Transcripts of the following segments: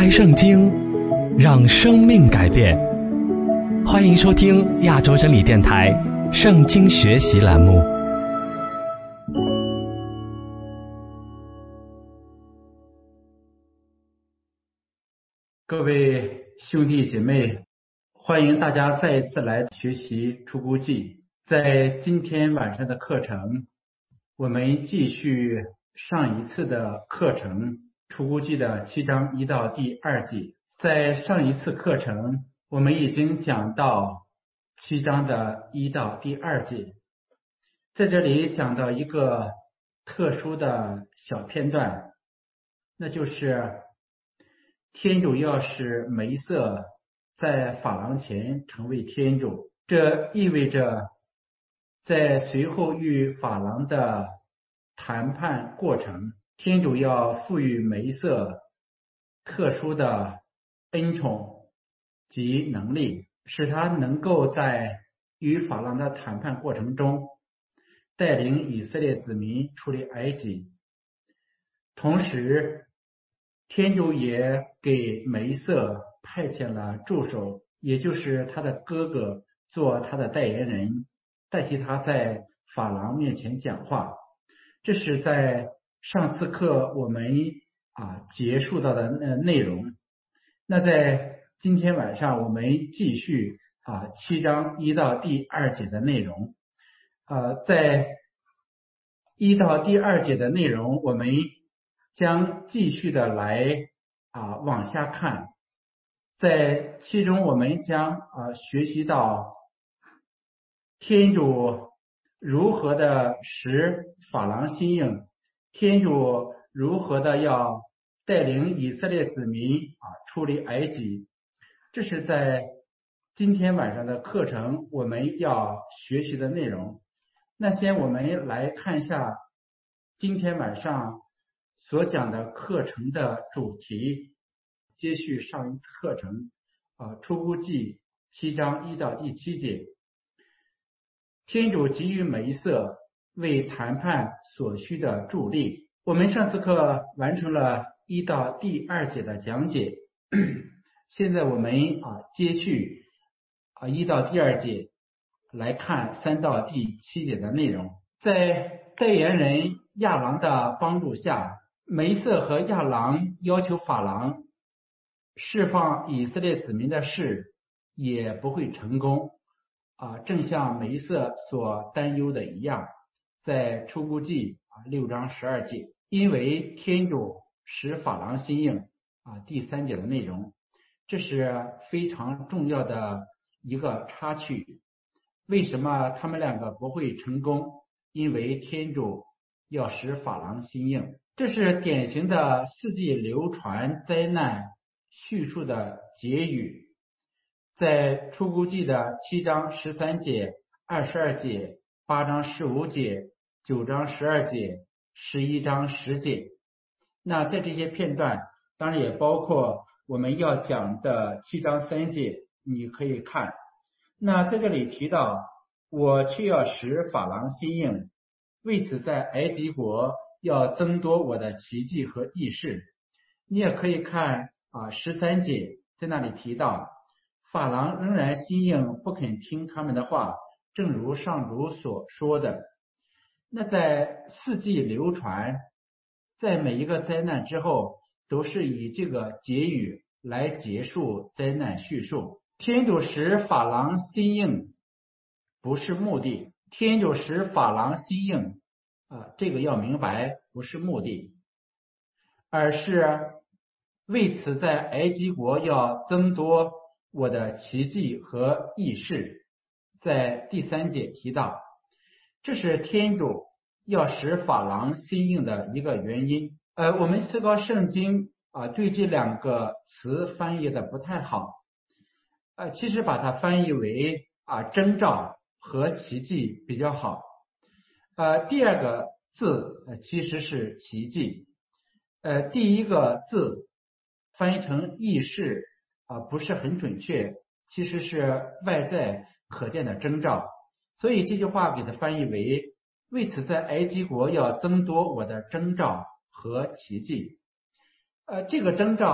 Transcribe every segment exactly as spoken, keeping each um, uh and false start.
开圣经，让生命改变。欢迎收听亚洲真理电台圣经学习栏目。 各位兄弟姐妹，欢迎大家再一次来学习出谷记。在今天晚上的课程，我们继续上一次的课程，出谷记的七章一到第二节。在上一次课程，我们已经讲到七章的一到第二节，在这里讲到一个特殊的小片段，那就是天主要使梅瑟在法郎前成为天主，这意味着在随后与法郎的谈判过程，天主要赋予梅瑟特殊的恩宠及能力，使他能够在与法郎的谈判过程中带领以色列子民出离埃及。同时天主也给梅瑟派遣了助手，也就是他的哥哥做他的代言人，代替他在法郎面前讲话。这是在上次课我们啊结束到的呃内容。那在今天晚上我们继续啊七章一到第二节的内容。呃，在一到第二节的内容，我们将继续的来啊往下看。在其中我们将啊学习到天主如何的使法郎心硬，天主如何的要带领以色列子民啊出离埃及。这是在今天晚上的课程我们要学习的内容。那先我们来看一下今天晚上所讲的课程的主题，接续上一次课程啊出谷记七章一到第七节。天主给予梅瑟为谈判所需的助力。我们上次课完成了一到第二节的讲解，现在我们啊接续啊一到第二节来看三到第七节的内容。在代言人亚郎的帮助下，梅瑟和亚郎要求法郎释放以色列子民的事也不会成功啊，正像梅瑟所担忧的一样，在出谷记啊六章十二节，因为天主使法郎心硬啊第三节的内容，这是非常重要的一个插曲。为什么他们两个不会成功？因为天主要使法郎心硬。这是典型的四季流传灾难叙述的结语。在出谷记的七章十三节、二十二节、八章十五节、九章十二节、十一章十节。那在这些片段，当然也包括我们要讲的七章三节，你可以看。那在这里提到，我却要使法郎心硬，为此在埃及国要增多我的奇迹和异事。你也可以看啊十三节，在那里提到法郎仍然心硬，不肯听他们的话，正如上主所说的。那在四季流传，在每一个灾难之后都是以这个结语来结束灾难叙述。天主使法郎心硬不是目的，天主使法郎心硬啊，这个要明白，不是目的，而是为此在埃及国要增多我的奇迹和异事。在第三节提到，这是天主要使法郎心硬的一个原因。呃，我们思高圣经啊，对这两个词翻译的不太好。呃，其实把它翻译为啊征兆和奇迹比较好。呃，第二个字呃其实是奇迹。呃，第一个字翻译成异事啊、呃、不是很准确，其实是外在可见的征兆。所以这句话给它翻译为为此在埃及国要增多我的征兆和奇迹。呃，这个征兆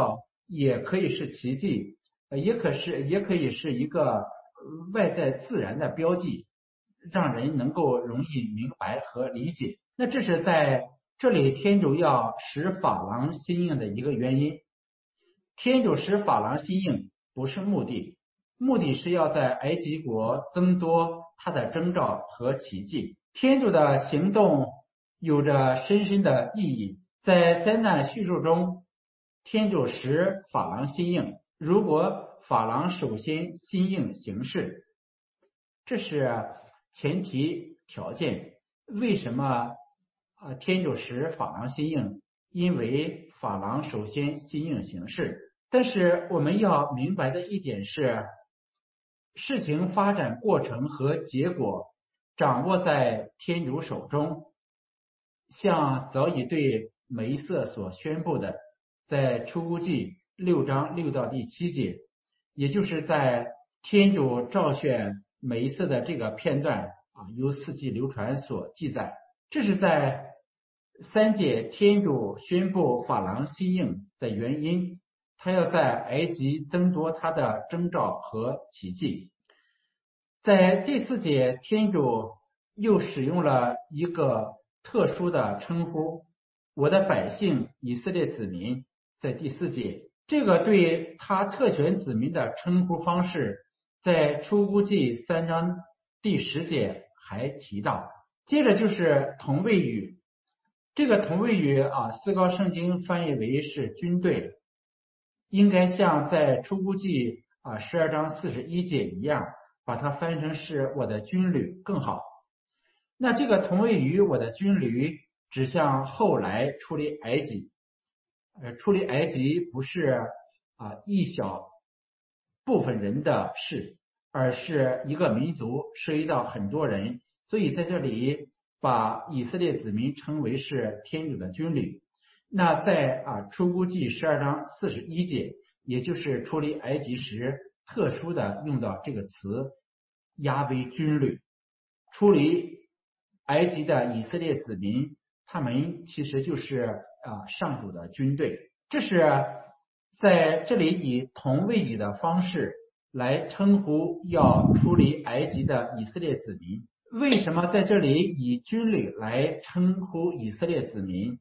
也可以是奇迹，也可是也可以是一个外在自然的标记，让人能够容易明白和理解。那这是在这里天主要使法郎心硬的一个原因。天主使法郎心硬不是目的，目的是要在埃及国增多他的征兆和奇迹。天主的行动有着深深的意义。在灾难叙述中，天主使法郎心硬，如果法郎首先心硬行事，这是前提条件。为什么啊天主使法郎心硬？因为法郎首先心硬行事。但是我们要明白的一点是，事情发展过程和结果掌握在天主手中。像早已对梅瑟所宣布的，在出谷记六章六到第七节，也就是在天主召选梅瑟的这个片段啊，由四纪流传所记载。这是在三界天主宣布法郎心硬的原因，他要在埃及增多他的征兆和奇迹。在第四节，天主又使用了一个特殊的称呼，我的百姓以色列子民。在第四节，这个对他特选子民的称呼方式，在出谷记三章第十节还提到。接着就是同位语，这个同位语啊，思高圣经翻译为是军队，应该像在出谷记啊十二章四十一节一样，把它翻译成是我的军旅更好。那这个同位语我的军旅指向后来出离埃及，呃，出离埃及不是啊一小部分人的事，而是一个民族，涉及到很多人，所以在这里把以色列子民称为是天主的军旅。那在啊出谷记十二章四十一节，也就是出离埃及时特殊的用到这个词亚威军旅。出离埃及的以色列子民，他们其实就是啊上主的军队。这是在这里以同位语的方式来称呼要出离埃及的以色列子民。为什么在这里以军旅来称呼以色列子民？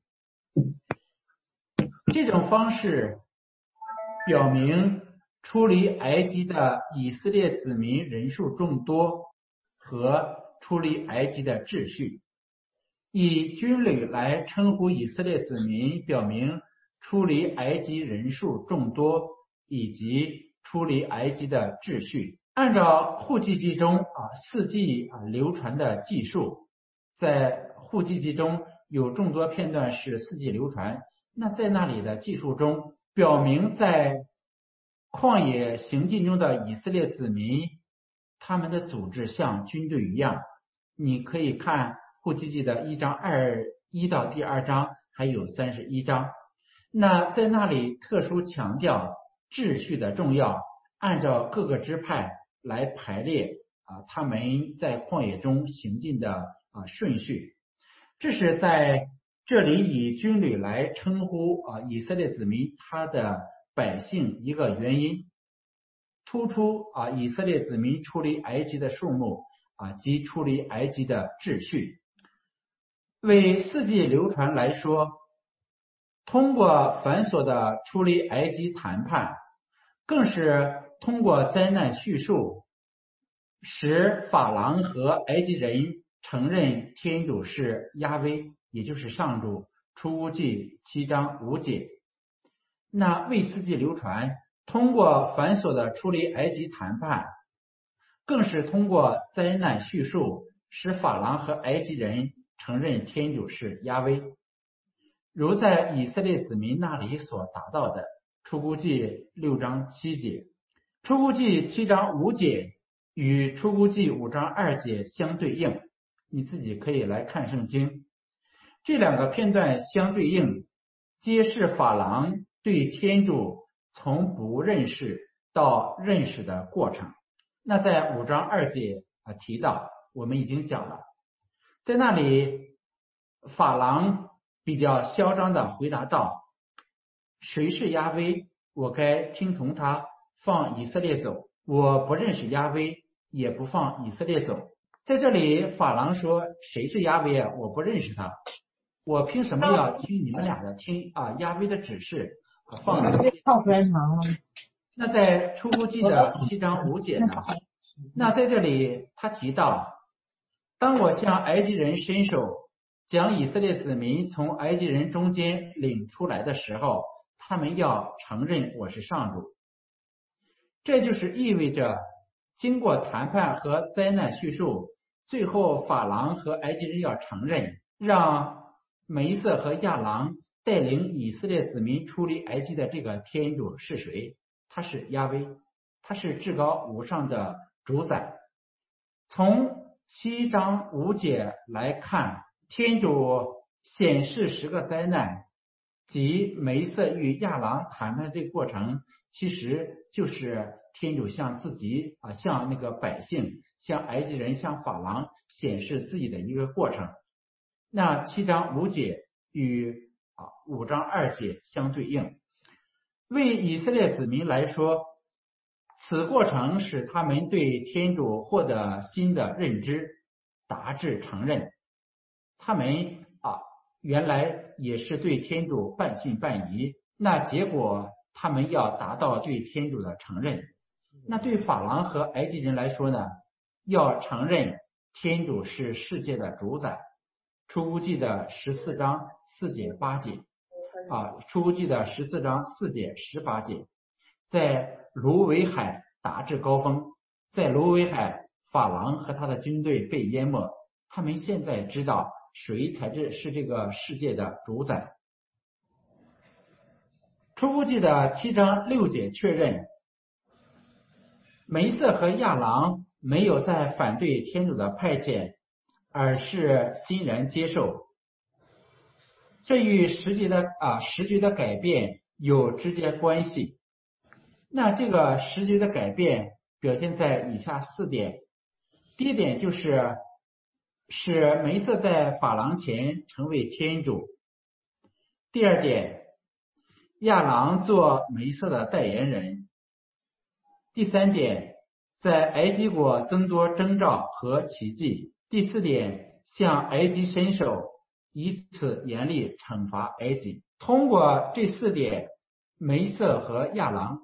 这种方式表明出离埃及的以色列子民人数众多和出离埃及的秩序。以军旅来称呼以色列子民，表明出离埃及人数众多以及出离埃及的秩序。按照户籍记中啊四纪啊流传的记述，在户籍记中有众多片段是四纪流传。那在那里的记述中，表明在旷野行进中的以色列子民，他们的组织像军队一样。你可以看户籍记的一章二一到第二章，还有三十一章。那在那里特殊强调秩序的重要，按照各个支派来排列啊他们在旷野中行进的啊顺序。这是在这里以军旅来称呼啊以色列子民他的百姓一个原因，突出啊以色列子民出离埃及的数目啊及出离埃及的秩序。为四纪流传来说，通过繁琐的出离埃及谈判，更是通过灾难叙述，使法郎和埃及人承认天主是亚威，也就是上主。出谷记七章五节。那为四纪流传，通过繁琐的出离埃及谈判，更是通过灾难叙述，使法郎和埃及人承认天主是亚威，如在以色列子民那里所达到的。出谷记六章七节。出谷记七章五节与出谷记五章二节相对应，你自己可以来看圣经。这两个片段相对应，揭示法郎对天主从不认识到认识的过程。那在五章二节啊提到，我们已经讲了，在那里法郎比较嚣张的回答道：谁是亚威？ 我该听从他，放以色列走。我不认识亚威，也不放以色列走。在这里，法郎说谁是亚威啊？我不认识他，我凭什么要听你们俩的听啊亚威的指示啊放以色列？ 泡时间长了。 那在出埃及的七章五节呢？那在这里他提到，当我向埃及人伸手，将以色列子民从埃及人中间领出来的时候，他们要承认我是上主。这就是意味着，经过谈判和灾难叙述，最后法郎和埃及人要承认，让梅瑟和亚郎带领以色列子民出离埃及的这个天主是谁？他是亚威，他是至高无上的主宰。从七章五节来看，天主显示十个灾难及梅瑟与亚郎谈判这个过程，其实就是天主向自己啊，向那个百姓，向埃及人，向法郎显示自己的一个过程。那七章五节与啊五章二节相对应。为以色列子民来说，此过程使他们对天主获得新的认知，达至承认。他们啊原来也是对天主半信半疑，那结果他们要达到对天主的承认。那对法郎和埃及人来说呢，要承认天主是世界的主宰。出埃及的十四章四节八节啊，出埃及的十四章四节十八节，在芦苇海达至高峰，在芦苇海，法郎和他的军队被淹没，他们现在知道谁才是是这个世界的主宰。出埃及的七章六节确认，梅瑟和亚郎没有在反对天主的派遣，而是欣然接受。这与时局的啊时局的改变有直接关系。那这个时局的改变表现在以下四点。第一点就是使梅瑟在法郎前成为天主。第二点，亚郎做梅瑟的代言人。第三点，在埃及国增多征兆和奇迹。第四点，向埃及伸手，以此严厉惩罚埃及。通过这四点，梅瑟和亚郎